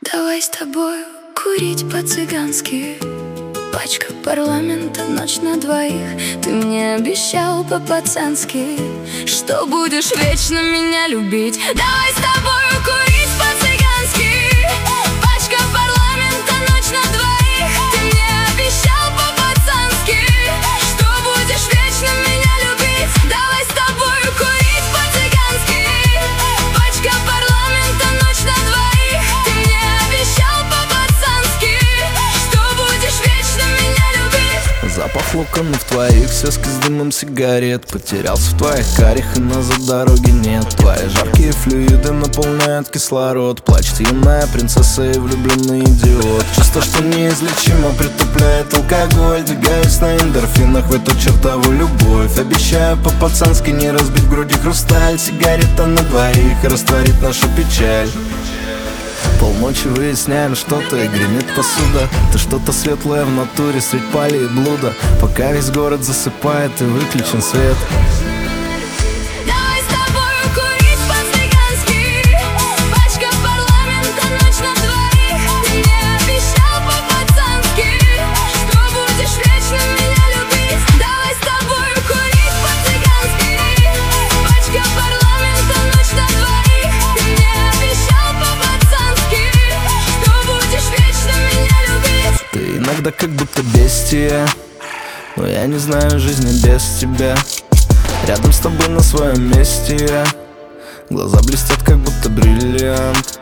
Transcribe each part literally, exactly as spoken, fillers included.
Давай с тобою курить по-цыгански. Пачка парламента, ночь на двоих. Ты мне обещал по-пацански, что будешь вечно меня любить. Давай с тобою курить по-цыгански. Пачка парламента, ночь на двоих. Ты мне обещал по-пацански, что будешь вечно меня любить. Давай с тобою курить по-цыгански. Пачка парламента, ночь на двоих. Ты мне обещал по-пацански, что будешь вечно меня любить. Запах локонов твоих, связки с дымом сигарет. Потерялся в твоих карих, и назад дороги нет. Твои жаркие флюиды наполняют кислород. Плачет юная принцесса и влюбленный идиот. Чувство, что неизлечимо притупляет алкоголь. Двигаюсь на эндорфинах в эту чертову любовь. Обещаю по-пацански не разбить в груди хрусталь. Сигарета на двоих растворит нашу печаль. Полночи выясняем что-то, и гремит посуда. Ты что-то светлое в натуре средь пали и блуда. Пока весь город засыпает и выключен свет. Давай с тобою курить по-цыгански. Пачка парламента, ночь на двоих. Ты мне обещал по-пацански, что будешь вечно меня любить. Давай с тобою курить по-цыгански. Пачка парламента, ночь на двоих. Ты мне обещал по-пацански, что будешь вечно меня любить. Ты иногда как будто бестия, но я не знаю жизни без тебя. Рядом с тобой на своем месте я. Глаза блестят как будто бриллиант.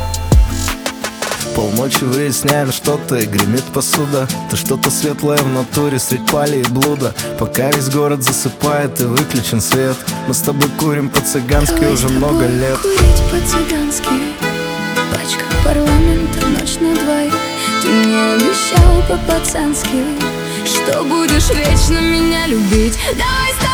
Полночи выясняем что-то, и гремит посуда. Ты что-то светлое в натуре средь пали и блуда. Пока весь город засыпает и выключен свет. Мы с тобой курим по-цыгански Давай уже с много тобой лет. курить по-цыгански. Пачка парламента, ночь на двоих. Ты мне обещал по-пацански, что будешь вечно меня любить. Давай с